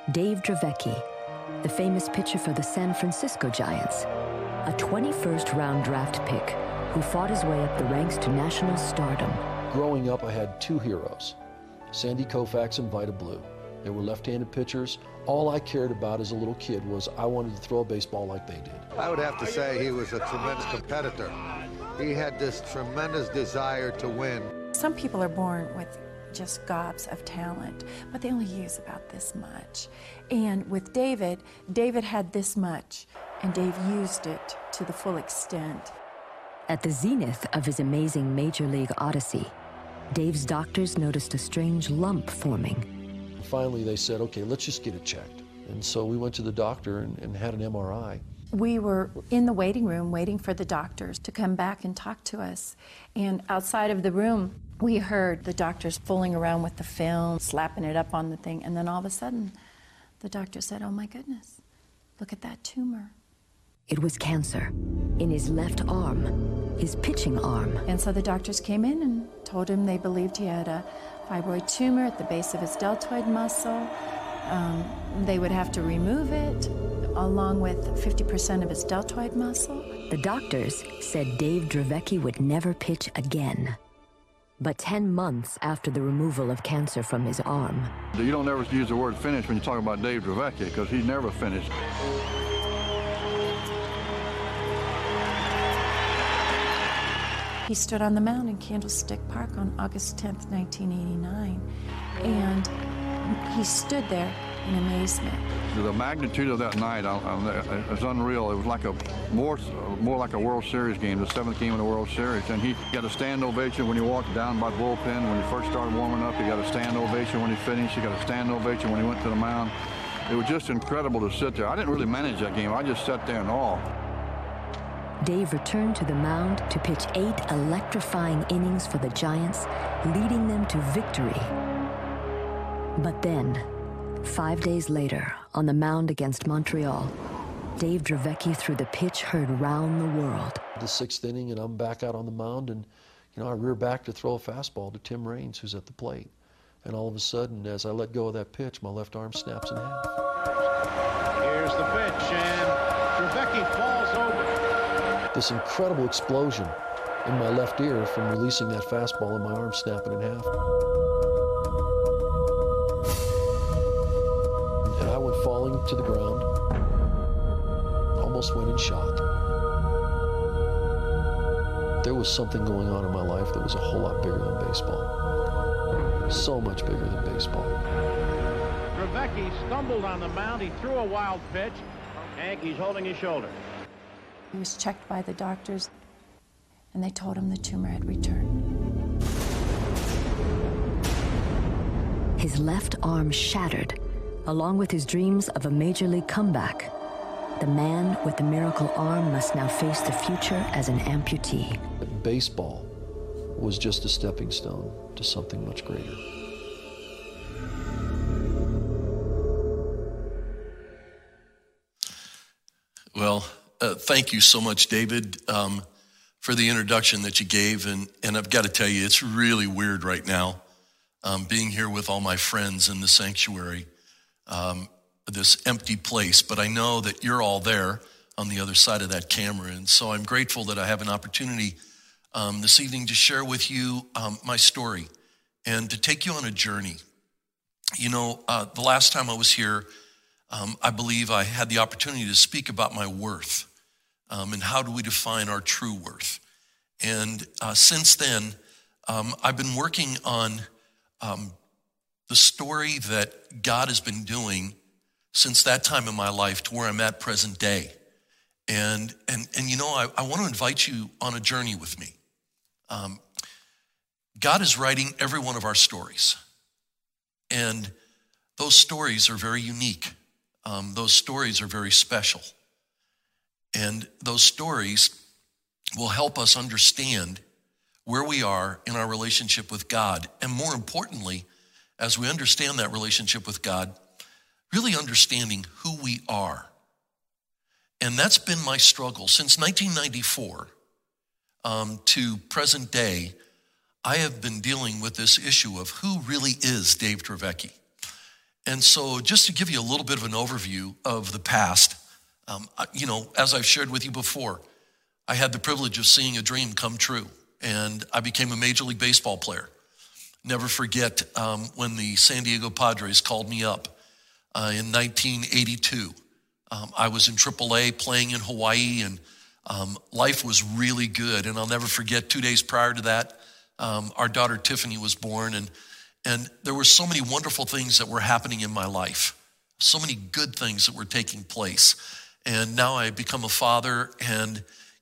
Dave Dravecky, the famous pitcher for the San Francisco Giants, a 21st round draft pick who fought his way up the ranks to national stardom. Growing up, I had two heroes, Sandy Koufax and Vida Blue. They were left-handed pitchers. All I cared about as a little kid was I wanted to throw a baseball like they did. I would have to say he was a tremendous competitor. He had this tremendous desire to win. Some people are born with just gobs of talent, but they only use about this much. And with David had this much, and Dave used it to the full extent. At the zenith of his amazing Major League odyssey, Dave's doctors noticed a strange lump forming. Finally, they said, okay, let's just get it checked. And so we went to the doctor and had an MRI. We were in the waiting room waiting for the doctors to come back and talk to us. And outside of the room, we heard the doctors fooling around with the film, slapping it up on the thing. And then all of a sudden, the doctor said, oh my goodness, look at that tumor. It was cancer in his left arm, his pitching arm. And so the doctors came in and told him they believed he had a fibroid tumor at the base of his deltoid muscle. They would have to remove it, along with 50% of his deltoid muscle. The doctors said Dave Dravecky would never pitch again. But 10 months after the removal of cancer from his arm... You don't ever use the word finish when you talk about Dave Dravecky, because he never finished. He stood on the mound in Candlestick Park on August 10th, 1989, and he stood there in amazement. The magnitude of that night was unreal. It was like more like a World Series game, the 7th game of the World Series. And he got a stand ovation when he walked down by the bullpen. When he first started warming up, he got a stand ovation when he finished. He got a stand ovation when he went to the mound. It was just incredible to sit there. I didn't really manage that game. I just sat there in awe. Dave returned to the mound to pitch 8 electrifying innings for the Giants, leading them to victory. But then, 5 days later, on the mound against Montreal, Dave Dravecky threw the pitch heard round the world. The 6th inning, and I'm back out on the mound, and I rear back to throw a fastball to Tim Raines, who's at the plate. And all of a sudden, as I let go of that pitch, my left arm snaps in half. Here's the pitch, and Dravecky falls over. This incredible explosion in my left ear from releasing that fastball and my arm snapping in half. And I went falling to the ground, almost went in shock. There was something going on in my life that was a whole lot bigger than baseball. So much bigger than baseball. Dravecky stumbled on the mound. He threw a wild pitch. Yankees holding his shoulder. He was checked by the doctors, and they told him the tumor had returned. His left arm shattered, along with his dreams of a major league comeback. The man with the miracle arm must now face the future as an amputee. Baseball was just a stepping stone to something much greater. Well, thank you so much, David, for the introduction that you gave. And I've got to tell you, it's really weird right now being here with all my friends in the sanctuary, this empty place. But I know that you're all there on the other side of that camera. And so I'm grateful that I have an opportunity this evening to share with you my story and to take you on a journey. The last time I was here, I believe I had the opportunity to speak about my worth and how do we define our true worth. And since then, I've been working on the story that God has been doing since that time in my life to where I'm at present day. And I want to invite you on a journey with me. God is writing every one of our stories. And those stories are very unique. Those stories are very special. And those stories will help us understand where we are in our relationship with God. And more importantly, as we understand that relationship with God, really understanding who we are. And that's been my struggle. Since 1994 to present day, I have been dealing with this issue of who really is Dave Dravecky. And so just to give you a little bit of an overview of the past, as I've shared with you before, I had the privilege of seeing a dream come true, and I became a Major League Baseball player. Never forget when the San Diego Padres called me up in 1982. I was in AAA playing in Hawaii, and life was really good. And I'll never forget, 2 days prior to that, our daughter Tiffany was born, and there were so many wonderful things that were happening in my life, so many good things that were taking place. And now I become a father, and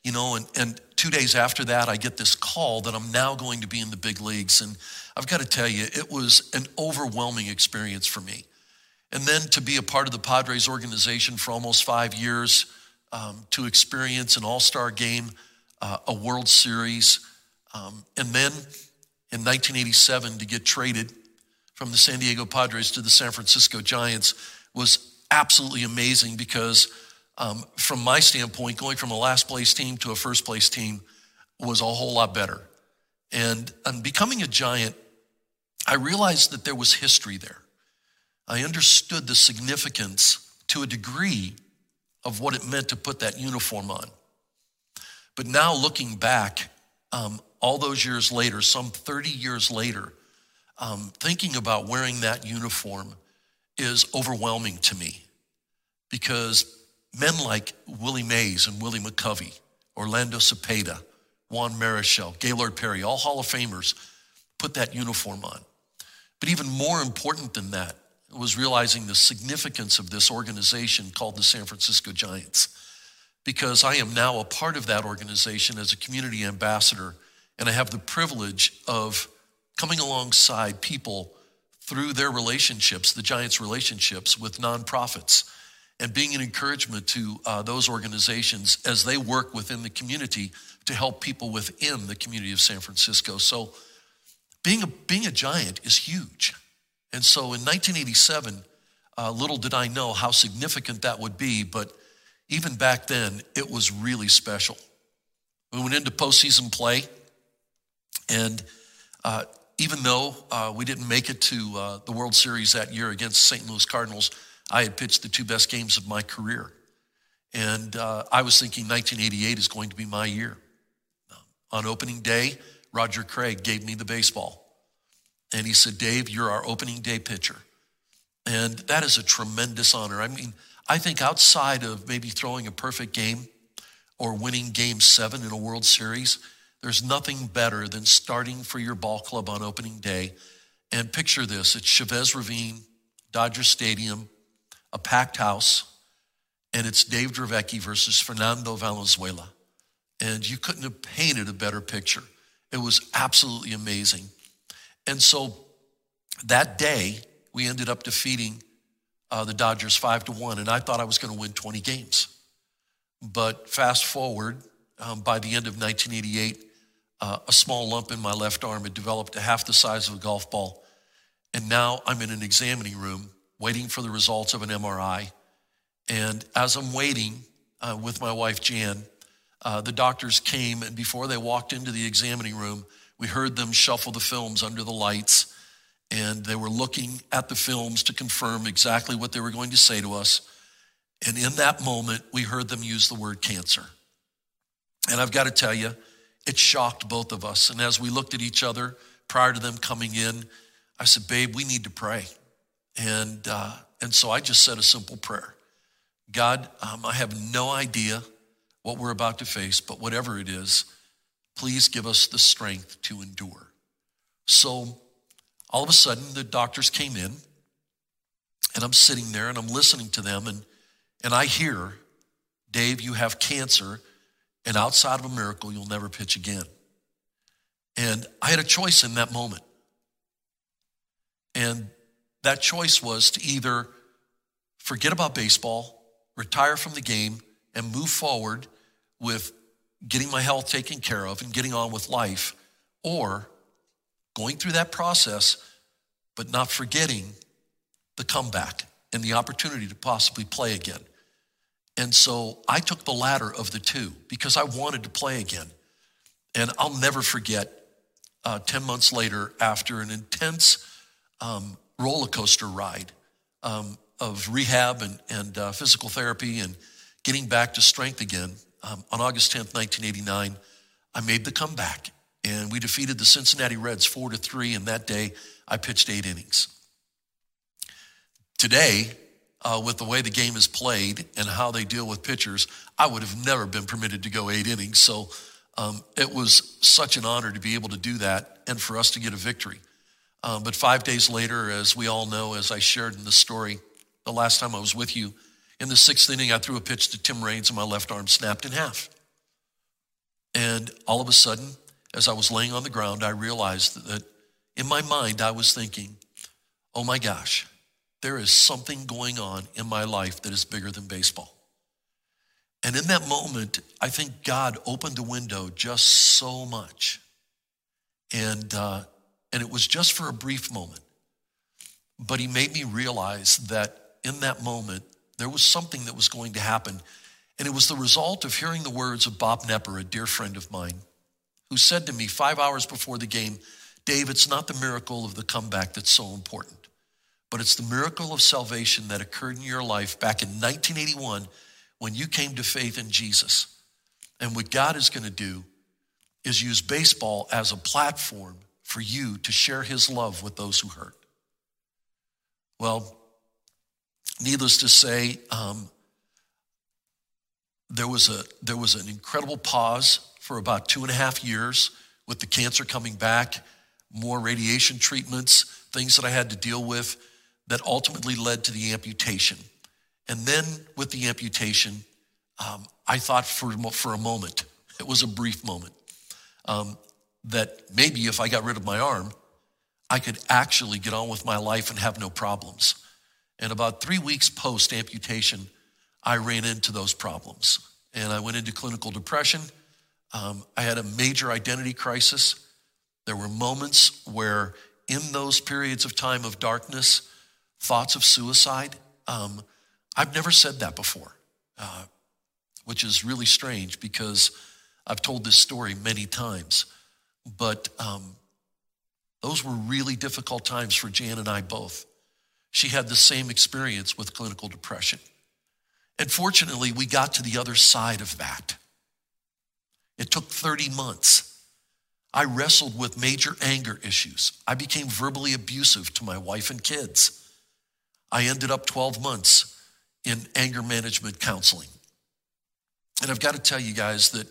2 days after that, I get this call that I'm now going to be in the big leagues. And I've got to tell you, it was an overwhelming experience for me. And then to be a part of the Padres organization for almost 5 years, to experience an all-star game, a World Series, and then in 1987 to get traded from the San Diego Padres to the San Francisco Giants was absolutely amazing because from my standpoint, going from a last place team to a first place team was a whole lot better. And becoming a Giant, I realized that there was history there. I understood the significance to a degree of what it meant to put that uniform on. But now looking back, all those years later, some 30 years later, thinking about wearing that uniform is overwhelming to me because men like Willie Mays and Willie McCovey, Orlando Cepeda, Juan Marichal, Gaylord Perry, all Hall of Famers, put that uniform on. But even more important than that was realizing the significance of this organization called the San Francisco Giants, because I am now a part of that organization as a community ambassador, and I have the privilege of coming alongside people through their relationships, the Giants' relationships with nonprofits, and being an encouragement to those organizations as they work within the community to help people within the community of San Francisco. So being a Giant is huge. And so in 1987, little did I know how significant that would be, but even back then, it was really special. We went into postseason play, and even though we didn't make it to the World Series that year against St. Louis Cardinals, I had pitched the 2 best games of my career. And I was thinking 1988 is going to be my year. On opening day, Roger Craig gave me the baseball. And he said, "Dave, you're our opening day pitcher." And that is a tremendous honor. I mean, I think outside of maybe throwing a perfect game or winning Game 7 in a World Series, there's nothing better than starting for your ball club on opening day. And picture this, it's Chavez Ravine, Dodger Stadium, a packed house, and it's Dave Dravecky versus Fernando Valenzuela. And you couldn't have painted a better picture. It was absolutely amazing. And so that day, we ended up defeating the Dodgers 5-1, and I thought I was going to win 20 games. But fast forward, by the end of 1988, a small lump in my left arm had developed to half the size of a golf ball. And now I'm in an examining room waiting for the results of an MRI. And as I'm waiting with my wife, Jan, the doctors came, and before they walked into the examining room, we heard them shuffle the films under the lights, and they were looking at the films to confirm exactly what they were going to say to us. And in that moment, we heard them use the word cancer. And I've got to tell you, it shocked both of us. And as we looked at each other prior to them coming in, I said, "Babe, we need to pray." And so I just said a simple prayer. God, I have no idea what we're about to face, but whatever it is, please give us the strength to endure. So all of a sudden, the doctors came in, and I'm sitting there, and I'm listening to them, and I hear, "Dave, you have cancer, and outside of a miracle, you'll never pitch again." And I had a choice in that moment. And that choice was to either forget about baseball, retire from the game, and move forward with getting my health taken care of and getting on with life, or going through that process, but not forgetting the comeback and the opportunity to possibly play again. And so I took the latter of the two because I wanted to play again. And I'll never forget 10 months later, after an intense roller coaster ride of rehab and physical therapy and getting back to strength again, on August 10th, 1989, I made the comeback. And we defeated the Cincinnati Reds 4-3, and that day I pitched 8 innings. Today, with the way the game is played and how they deal with pitchers, I would have never been permitted to go 8 innings. So it was such an honor to be able to do that and for us to get a victory. But 5 days later, as we all know, as I shared in the story, the last time I was with you, in the 6th inning, I threw a pitch to Tim Raines and my left arm snapped in half. And all of a sudden, as I was laying on the ground, I realized that in my mind, I was thinking, oh my gosh, there is something going on in my life that is bigger than baseball. And in that moment, I think God opened the window just so much. And it was just for a brief moment. But he made me realize that in that moment, there was something that was going to happen. And it was the result of hearing the words of Bob Knepper, a dear friend of mine, who said to me 5 hours before the game, Dave, it's not the miracle of the comeback that's so important, but it's the miracle of salvation that occurred in your life back in 1981 when you came to faith in Jesus. And what God is going to do is use baseball as a platform for you to share his love with those who hurt. Well, needless to say, there was an incredible pause for about 2.5 years with the cancer coming back, more radiation treatments, things that I had to deal with that ultimately led to the amputation. And then with the amputation, I thought for a moment, it was a brief moment, that maybe if I got rid of my arm, I could actually get on with my life and have no problems. And about 3 weeks post-amputation, I ran into those problems. And I went into clinical depression. I had a major identity crisis. There were moments where in those periods of time of darkness, thoughts of suicide. I've never said that before, which is really strange because I've told this story many times. But those were really difficult times for Jan and I both. She had the same experience with clinical depression. And fortunately, we got to the other side of that. It took 30 months. I wrestled with major anger issues. I became verbally abusive to my wife and kids. I ended up 12 months in anger management counseling. And I've got to tell you guys that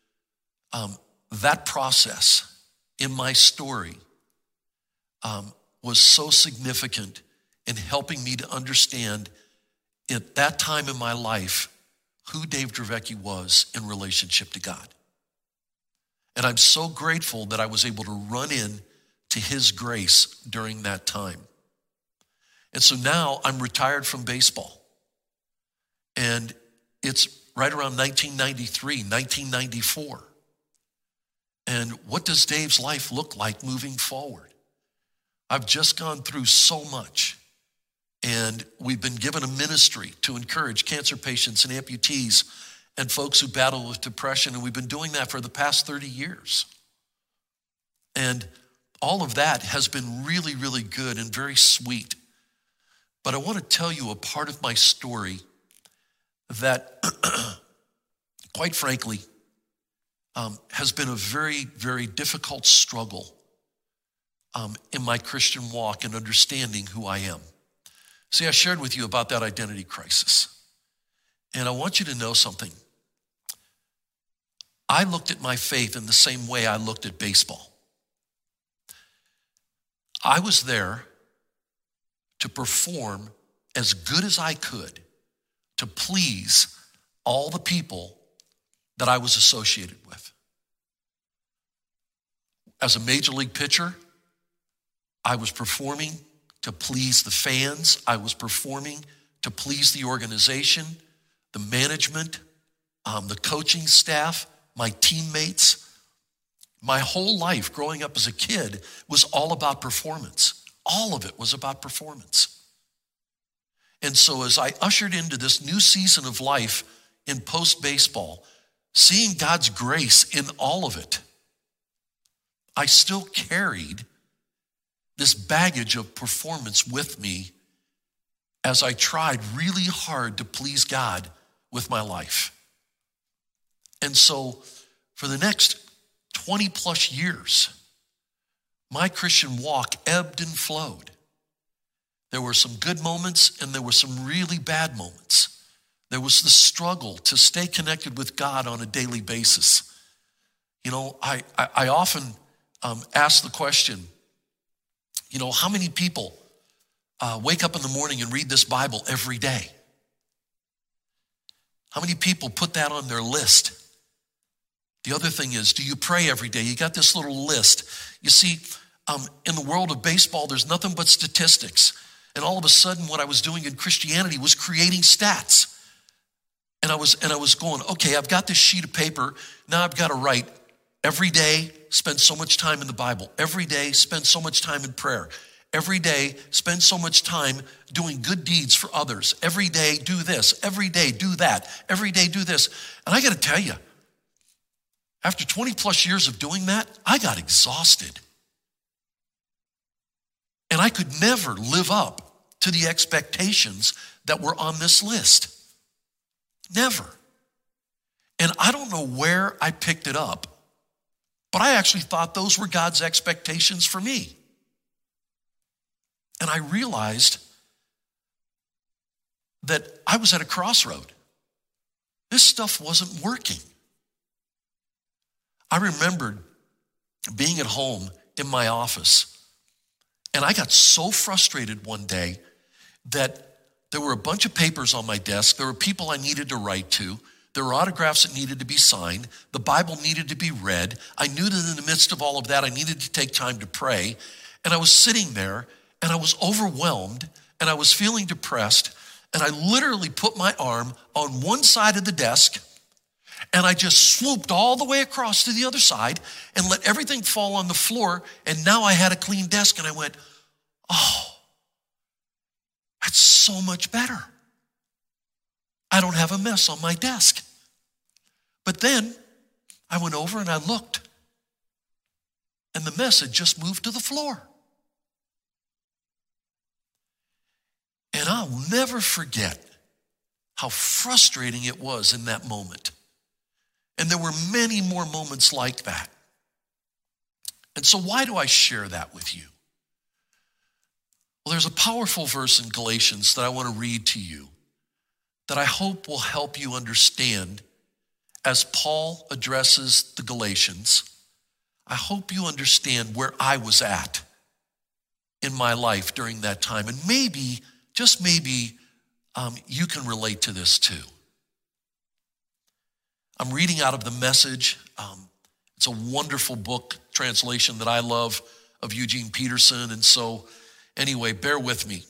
that process in my story was so significant in helping me to understand at that time in my life who Dave Dravecky was in relationship to God. And I'm so grateful that I was able to run in to his grace during that time. And so now I'm retired from baseball. And it's right around 1993, 1994. And what does Dave's life look like moving forward? I've just gone through so much. And we've been given a ministry to encourage cancer patients and amputees and folks who battle with depression. And we've been doing that for the past 30 years. And all of that has been really, really good and very sweet. But I want to tell you a part of my story that, quite frankly, has been a very, very difficult struggle in my Christian walk and understanding who I am. See, I shared with you about that identity crisis. And I want you to know something. I looked at my faith in the same way I looked at baseball. I was there to perform as good as I could to please all the people that I was associated with. As a major league pitcher, I was performing to please the fans. I was performing to please the organization, the management, the coaching staff, my teammates. My whole life growing up as a kid was all about performance. All of it was about performance. And so as I ushered into this new season of life in post-baseball, seeing God's grace in all of it, I still carried this baggage of performance with me as I tried really hard to please God with my life. And so for the next 20 plus years, my Christian walk ebbed and flowed. There were some good moments and there were some really bad moments. There was the struggle to stay connected with God on a daily basis. You know, I often ask the question, you know, how many people wake up in the morning and read this Bible every day? How many people put that on their list? The other thing is, do you pray every day? You got this little list. You see, in the world of baseball, there's nothing but statistics. And all of a sudden, what I was doing in Christianity was creating stats. And I was going, okay, I've got this sheet of paper. Now I've got to write every day, spend so much time in the Bible. Every day, spend so much time in prayer. Every day, spend so much time doing good deeds for others. Every day, do this. Every day, do that. Every day, do this. And I got to tell you, after 20 plus years of doing that, I got exhausted. And I could never live up to the expectations that were on this list. Never. And I don't know where I picked it up, but I actually thought those were God's expectations for me. And I realized that I was at a crossroad. This stuff wasn't working. I remembered being at home in my office, and I got so frustrated one day that there were a bunch of papers on my desk. There were people I needed to write to. There were autographs that needed to be signed. The Bible needed to be read. I knew that in the midst of all of that, I needed to take time to pray. And I was sitting there, and I was overwhelmed, and I was feeling depressed, and I literally put my arm on one side of the desk, and I just swooped all the way across to the other side and let everything fall on the floor, and now I had a clean desk, and I went, oh, that's so much better. I don't have a mess on my desk. But then I went over and I looked, and the mess had just moved to the floor. And I'll never forget how frustrating it was in that moment. And there were many more moments like that. And so why do I share that with you? Well, there's a powerful verse in Galatians that I want to read to you that I hope will help you understand as Paul addresses the Galatians. I hope you understand where I was at in my life during that time. And maybe, just maybe, you can relate to this too. I'm reading out of the Message. It's a wonderful book translation that I love of Eugene Peterson. And so anyway, bear with me.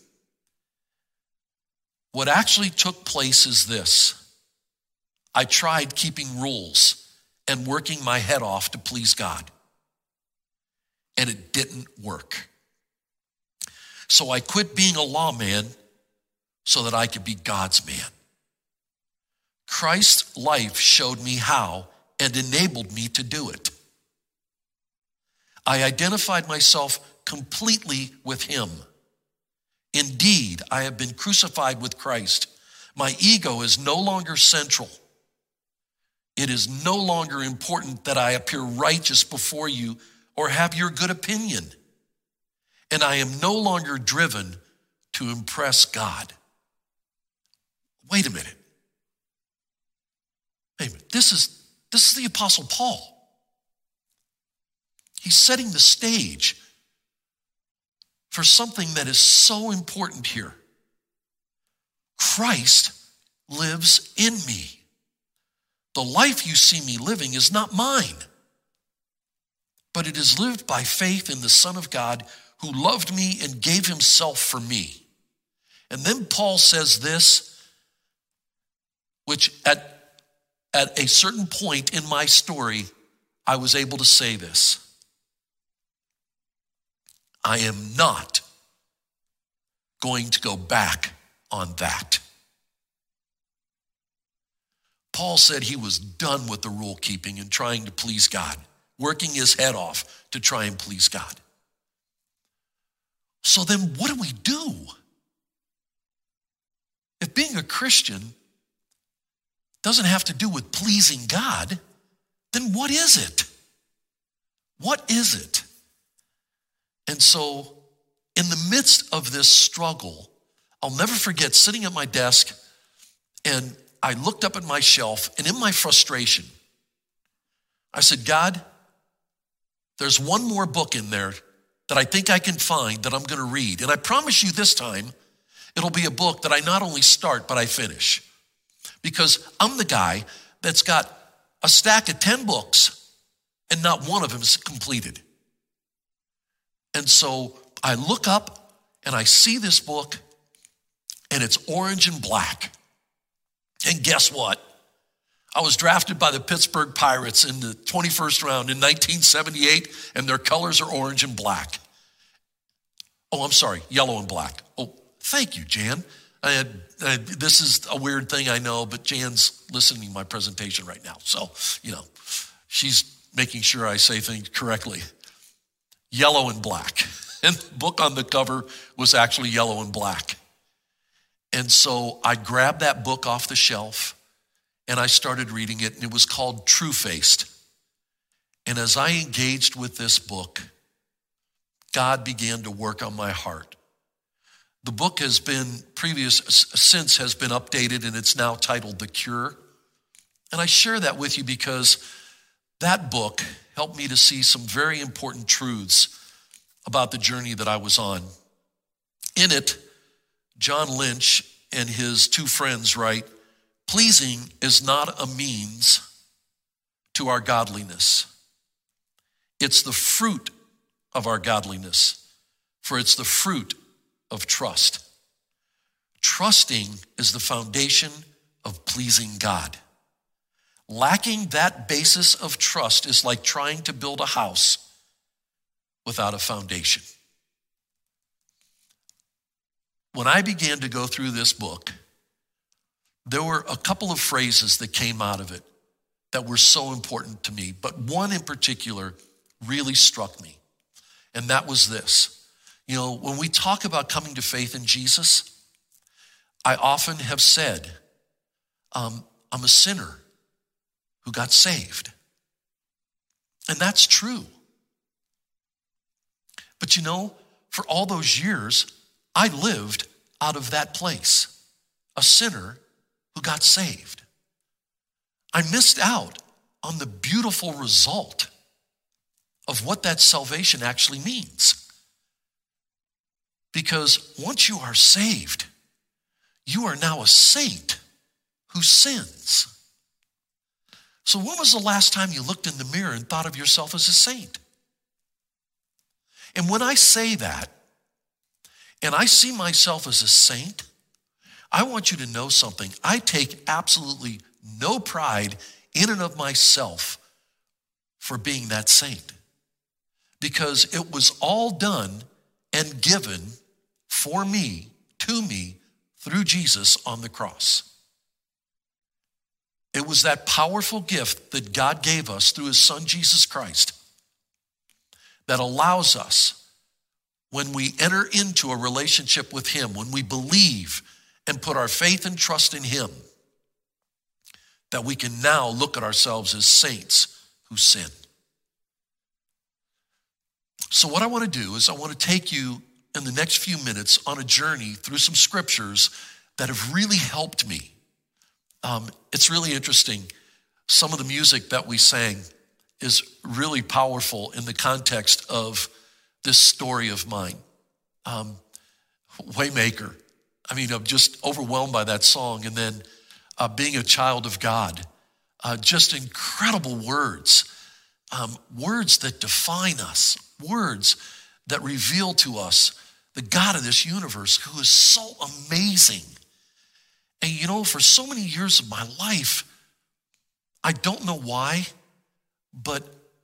What actually took place is this. I tried keeping rules and working my head off to please God. And it didn't work. So I quit being a lawman so that I could be God's man. Christ's life showed me how and enabled me to do it. I identified myself completely with him. Indeed, I have been crucified with Christ. My ego is no longer central. It is no longer important that I appear righteous before you or have your good opinion. And I am no longer driven to impress God. Wait a minute. Wait a minute. This is the Apostle Paul. He's setting the stage for something that is so important here. Christ lives in me. The life you see me living is not mine, but it is lived by faith in the Son of God who loved me and gave himself for me. And then Paul says this, which at a certain point in my story, I was able to say this. I am not going to go back on that. Paul said he was done with the rule keeping and trying to please God, working his head off to try and please God. So then what do we do? if being a Christian doesn't have to do with pleasing God, then what is it? What is it? And so in the midst of this struggle, I'll never forget sitting at my desk, and I looked up at my shelf, and in my frustration, I said, God, there's one more book in there that I think I can find that I'm going to read. And I promise you this time, it'll be a book that I not only start, but I finish. Because I'm the guy that's got a stack of 10 books and not one of them is completed. And so I look up and I see this book and it's orange and black. And guess what? I was drafted by the Pittsburgh Pirates in the 21st round in 1978, and their colors are orange and black. Oh, I'm sorry, yellow and black. Oh, thank you, Jan. This is a weird thing, I know, but Jan's listening to my presentation right now. So, she's making sure I say things correctly. Yellow and black. And the book on the cover was actually yellow and black. And so I grabbed that book off the shelf and I started reading it, and it was called True-Faced. And as I engaged with this book, God began to work on my heart. The book has been since has been updated, and it's now titled The Cure. And I share that with you because that book helped me to see some very important truths about the journey that I was on. In it, John Lynch and his two friends write, pleasing is not a means to our godliness. It's the fruit of our godliness, for it's the fruit of trust. Trusting is the foundation of pleasing God. Lacking that basis of trust is like trying to build a house without a foundation. When I began to go through this book, there were a couple of phrases that came out of it that were so important to me, but one in particular really struck me, and that was this. When we talk about coming to faith in Jesus, I often have said, I'm a sinner who got saved. And that's true. But for all those years, I lived out of that place, a sinner who got saved. I missed out on the beautiful result of what that salvation actually means. Because once you are saved, you are now a saint who sins. So when was the last time you looked in the mirror and thought of yourself as a saint? And when I say that, and I see myself as a saint, I want you to know something. I take absolutely no pride in and of myself for being that saint, because it was all done and given for me, to me, through Jesus on the cross. It was that powerful gift that God gave us through his son, Jesus Christ, that allows us, when we enter into a relationship with him, when we believe and put our faith and trust in him, that we can now look at ourselves as saints who sin. So what I want to do is I want to take you in the next few minutes on a journey through some scriptures that have really helped me. It's really interesting. Some of the music that we sang is really powerful in the context of this story of mine. Waymaker. I'm just overwhelmed by that song. And then being a child of God, just incredible words, words that define us, words that reveal to us the God of this universe who is so amazing. And for so many years of my life, I don't know why, but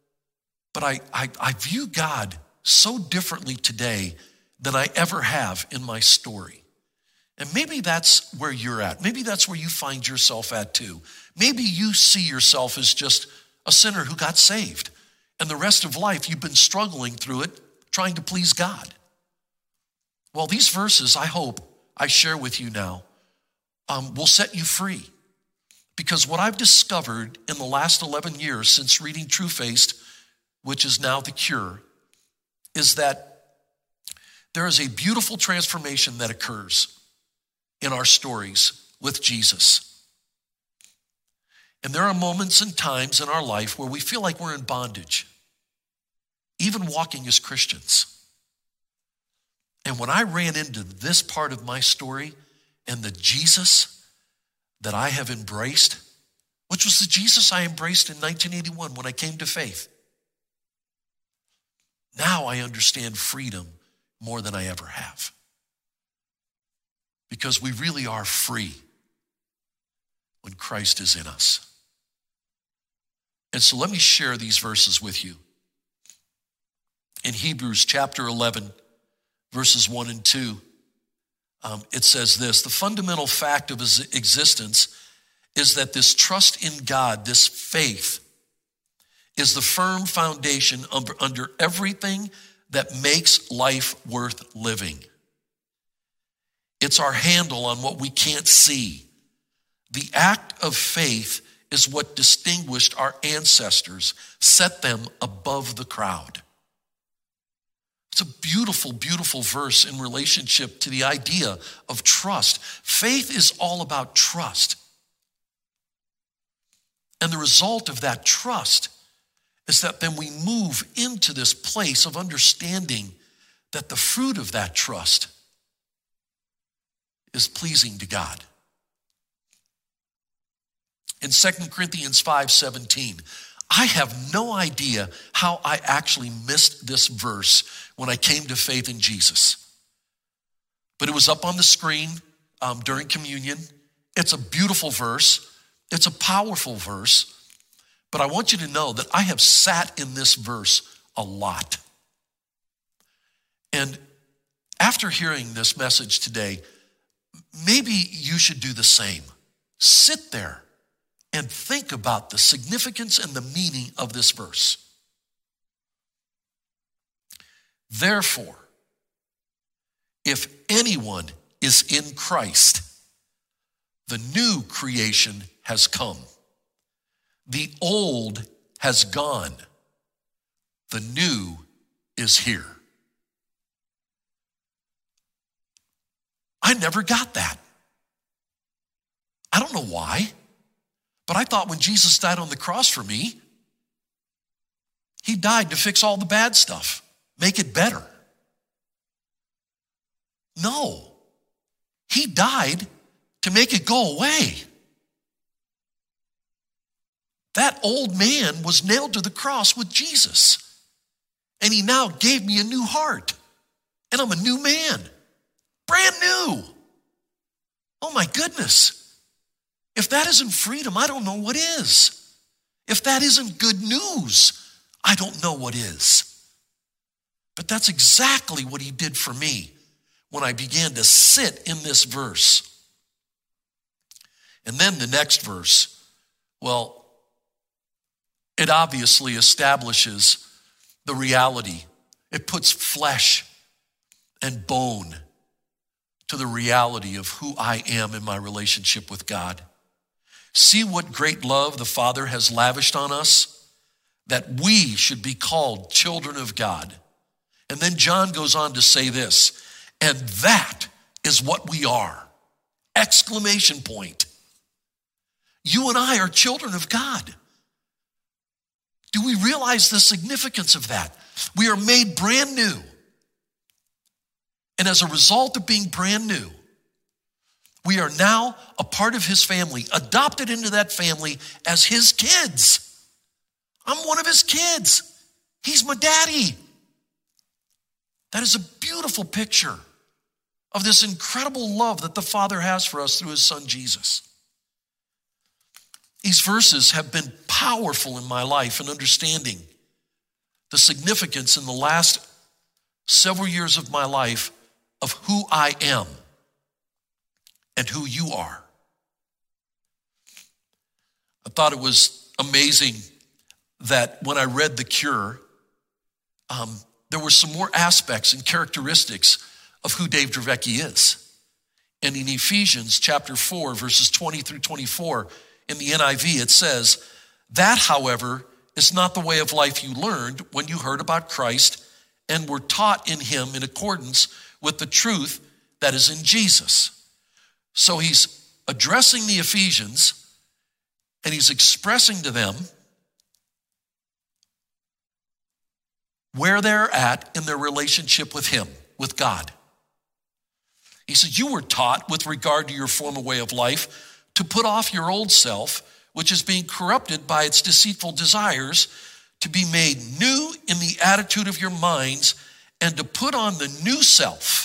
I view God so differently today than I ever have in my story. And maybe that's where you're at. Maybe that's where you find yourself at too. Maybe you see yourself as just a sinner who got saved, and the rest of life you've been struggling through it, trying to please God. Well, these verses, I hope I share with you now, will set you free. Because what I've discovered in the last 11 years since reading Truefaced, which is now The Cure, is that there is a beautiful transformation that occurs in our stories with Jesus. And there are moments and times in our life where we feel like we're in bondage, even walking as Christians. And when I ran into this part of my story and the Jesus that I have embraced, which was the Jesus I embraced in 1981 when I came to faith, now I understand freedom more than I ever have. Because we really are free when Christ is in us. And so let me share these verses with you. In Hebrews chapter 11, verses 1 and 2, it says this: the fundamental fact of his existence is that this trust in God, this faith, is the firm foundation under everything that makes life worth living. It's our handle on what we can't see. The act of faith is what distinguished our ancestors, set them above the crowd. It's a beautiful, beautiful verse in relationship to the idea of trust. Faith is all about trust. And the result of that trust is that then we move into this place of understanding that the fruit of that trust is pleasing to God. In 2 Corinthians 5:17, I have no idea how I actually missed this verse when I came to faith in Jesus. But it was up on the screen during communion. It's a beautiful verse. It's a powerful verse. But I want you to know that I have sat in this verse a lot. And after hearing this message today, maybe you should do the same. Sit there and think about the significance and the meaning of this verse. Therefore, if anyone is in Christ, the new creation has come. The old has gone. The new is here. I never got that. I don't know why, but I thought when Jesus died on the cross for me, he died to fix all the bad stuff, make it better. No, he died to make it go away. That old man was nailed to the cross with Jesus, and he now gave me a new heart, and I'm a new man, brand new. Oh my goodness. If that isn't freedom, I don't know what is. If that isn't good news, I don't know what is. But that's exactly what he did for me when I began to sit in this verse. And then the next verse, well, it obviously establishes the reality. It puts flesh and bone to the reality of who I am in my relationship with God. See what great love the Father has lavished on us, that we should be called children of God. And then John goes on to say this, and that is what we are. Exclamation point. You and I are children of God. Do we realize the significance of that? We are made brand new. And as a result of being brand new, we are now a part of his family, adopted into that family as his kids. I'm one of his kids. He's my daddy. That is a beautiful picture of this incredible love that the Father has for us through his Son, Jesus. These verses have been powerful in my life in understanding the significance in the last several years of my life of who I am and who you are. I thought it was amazing that when I read The Cure, there were some more aspects and characteristics of who Dave Dravecky is. And in Ephesians chapter 4, verses 20 through 24, in the NIV, it says, that, however, is not the way of life you learned when you heard about Christ and were taught in him in accordance with the truth that is in Jesus. So he's addressing the Ephesians, and he's expressing to them where they're at in their relationship with him, with God. He said, you were taught with regard to your former way of life to put off your old self, which is being corrupted by its deceitful desires, to be made new in the attitude of your minds, and to put on the new self,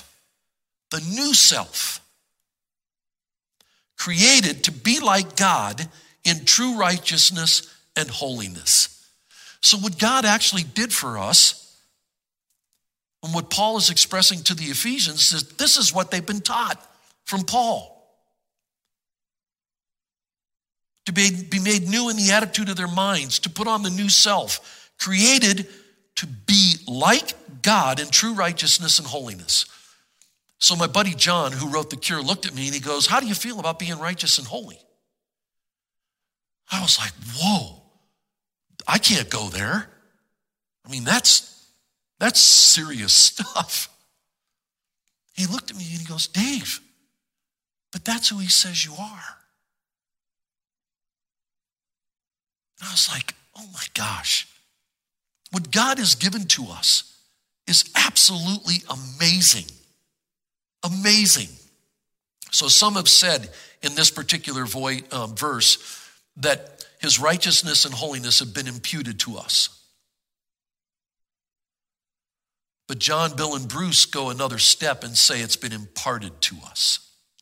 created to be like God in true righteousness and holiness. So what God actually did for us, and what Paul is expressing to the Ephesians, is this is what they've been taught from Paul. To be made new in the attitude of their minds, to put on the new self, created to be like God in true righteousness and holiness. So my buddy John, who wrote The Cure, looked at me and he goes, how do you feel about being righteous and holy? I was like, whoa, I can't go there. I mean, that's serious stuff. He looked at me and he goes, Dave, but that's who he says you are. And I was like, oh my gosh. What God has given to us is absolutely amazing. Amazing. So some have said in this particular verse that his righteousness and holiness have been imputed to us. But John, Bill, and Bruce go another step and say it's been imparted to us.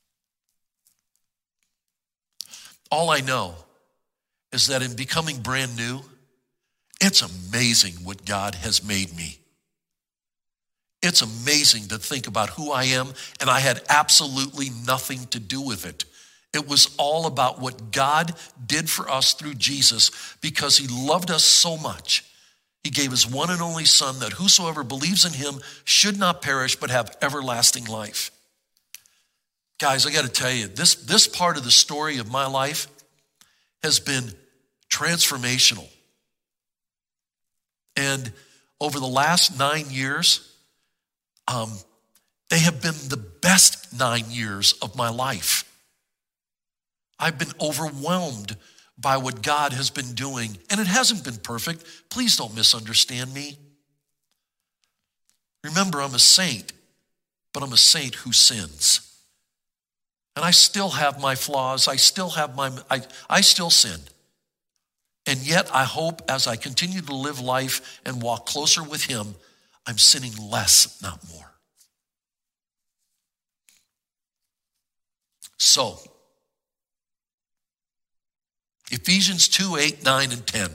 All I know is that in becoming brand new, it's amazing what God has made me. It's amazing to think about who I am, and I had absolutely nothing to do with it. It was all about what God did for us through Jesus, because he loved us so much. He gave his one and only Son, that whosoever believes in him should not perish but have everlasting life. Guys, I got to tell you, this part of the story of my life has been transformational. And over the last 9 years, they have been the best 9 years of my life. I've been overwhelmed by what God has been doing, and it hasn't been perfect. Please don't misunderstand me. Remember, I'm a saint, but I'm a saint who sins. And I still have my flaws. I still sin. And yet I hope as I continue to live life and walk closer with him, I'm sinning less, not more. So, Ephesians 2, 8, 9, and 10.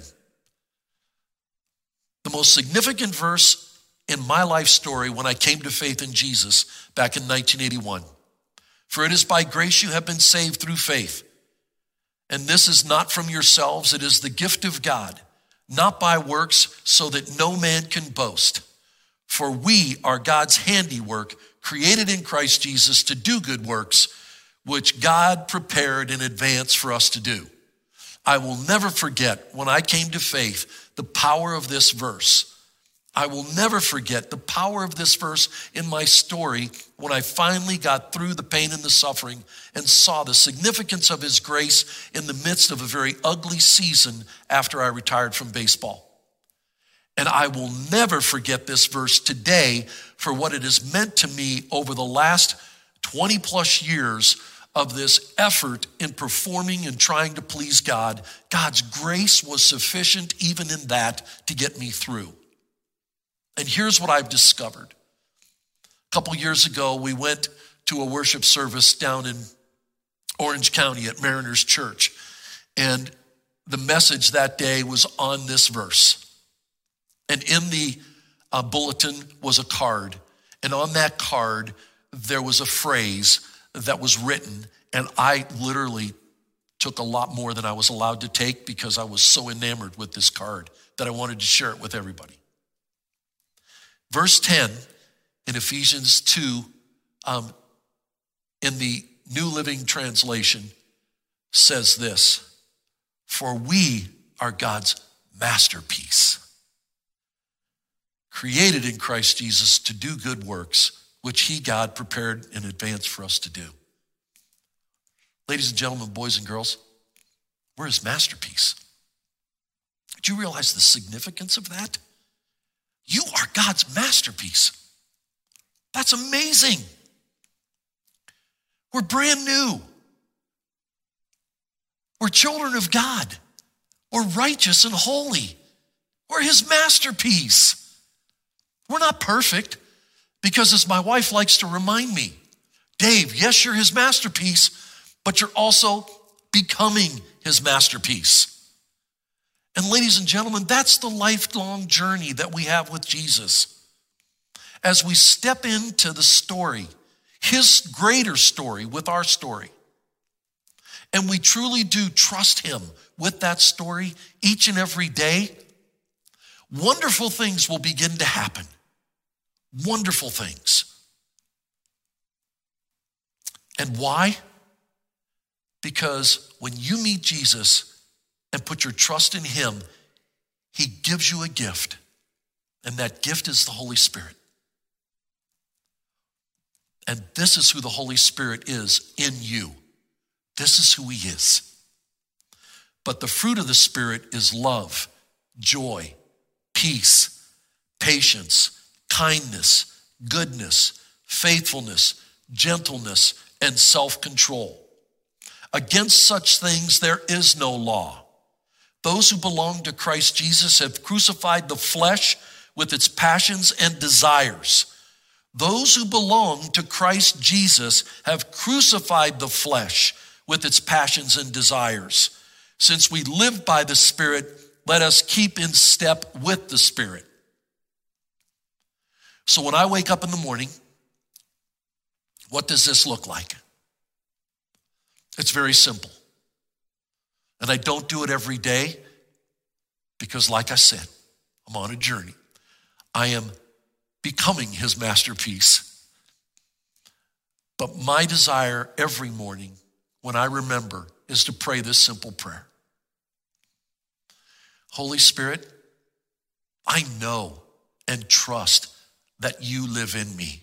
The most significant verse in my life story when I came to faith in Jesus back in 1981. For it is by grace you have been saved through faith. And this is not from yourselves, it is the gift of God, not by works, so that no man can boast. For we are God's handiwork, created in Christ Jesus to do good works, which God prepared in advance for us to do. I will never forget when I came to faith the power of this verse. I will never forget the power of this verse in my story when I finally got through the pain and the suffering and saw the significance of his grace in the midst of a very ugly season after I retired from baseball. And I will never forget this verse today for what it has meant to me over the last 20 plus years of this effort in performing and trying to please God. God's grace was sufficient even in that to get me through. And here's what I've discovered. A couple years ago, we went to a worship service down in Orange County at Mariners Church. And the message that day was on this verse. And in the bulletin was a card. And on that card, there was a phrase that was written. And I literally took a lot more than I was allowed to take because I was so enamored with this card that I wanted to share it with everybody. Verse 10 in Ephesians 2, in the New Living Translation says this: for we are God's masterpiece, created in Christ Jesus to do good works, which he, God, prepared in advance for us to do. Ladies and gentlemen, boys and girls, we're his masterpiece. Did you realize the significance of that? You are God's masterpiece. That's amazing. We're brand new. We're children of God. We're righteous and holy. We're his masterpiece. We're not perfect because, as my wife likes to remind me, Dave, yes, you're his masterpiece, but you're also becoming his masterpiece. And ladies and gentlemen, that's the lifelong journey that we have with Jesus. As we step into the story, his greater story with our story, and we truly do trust him with that story each and every day, wonderful things will begin to happen. Wonderful things. And why? Because when you meet Jesus and put your trust in him, he gives you a gift, and that gift is the Holy Spirit. And this is who the Holy Spirit is in you. This is who he is. But the fruit of the Spirit is love, joy, peace, patience, kindness, goodness, faithfulness, gentleness, and self-control. Against such things there is no law. Those who belong to Christ Jesus have crucified the flesh with its passions and desires. Those who belong to Christ Jesus have crucified the flesh with its passions and desires. Since we live by the Spirit, let us keep in step with the Spirit. So when I wake up in the morning, what does this look like? It's very simple. And I don't do it every day because, like I said, I'm on a journey. I am becoming his masterpiece. But my desire every morning when I remember is to pray this simple prayer. Holy Spirit, I know and trust that you live in me.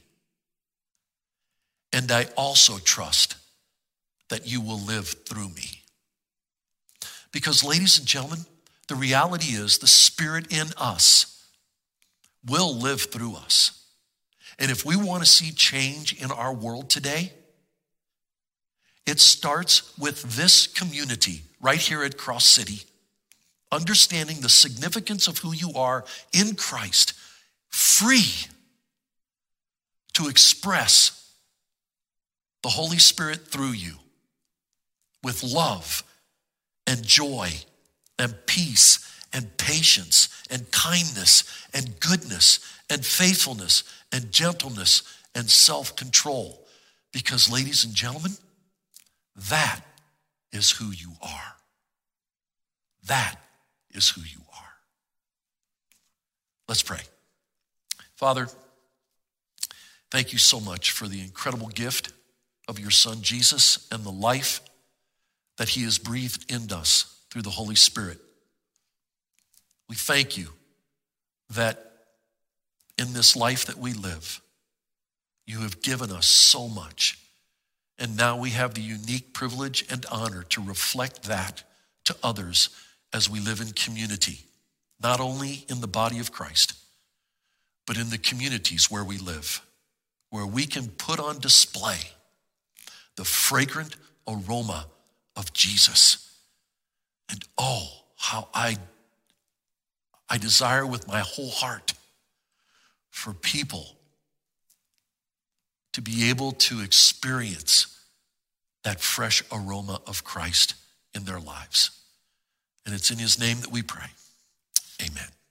And I also trust that you will live through me. Because, ladies and gentlemen, the reality is the Spirit in us will live through us. And if we want to see change in our world today, it starts with this community right here at Cross City, understanding the significance of who you are in Christ, free to express the Holy Spirit through you with love and joy and peace and patience and kindness and goodness and faithfulness and gentleness and self-control. Because, ladies and gentlemen, that is who you are. That is who you are. Let's pray. Father, thank you so much for the incredible gift of your Son Jesus and the life that he has breathed into us through the Holy Spirit. We thank you that in this life that we live, you have given us so much. And now we have the unique privilege and honor to reflect that to others as we live in community, not only in the body of Christ, but in the communities where we live, where we can put on display the fragrant aroma of Jesus. And oh, how I desire with my whole heart for people to be able to experience that fresh aroma of Christ in their lives. And it's in his name that we pray. Amen.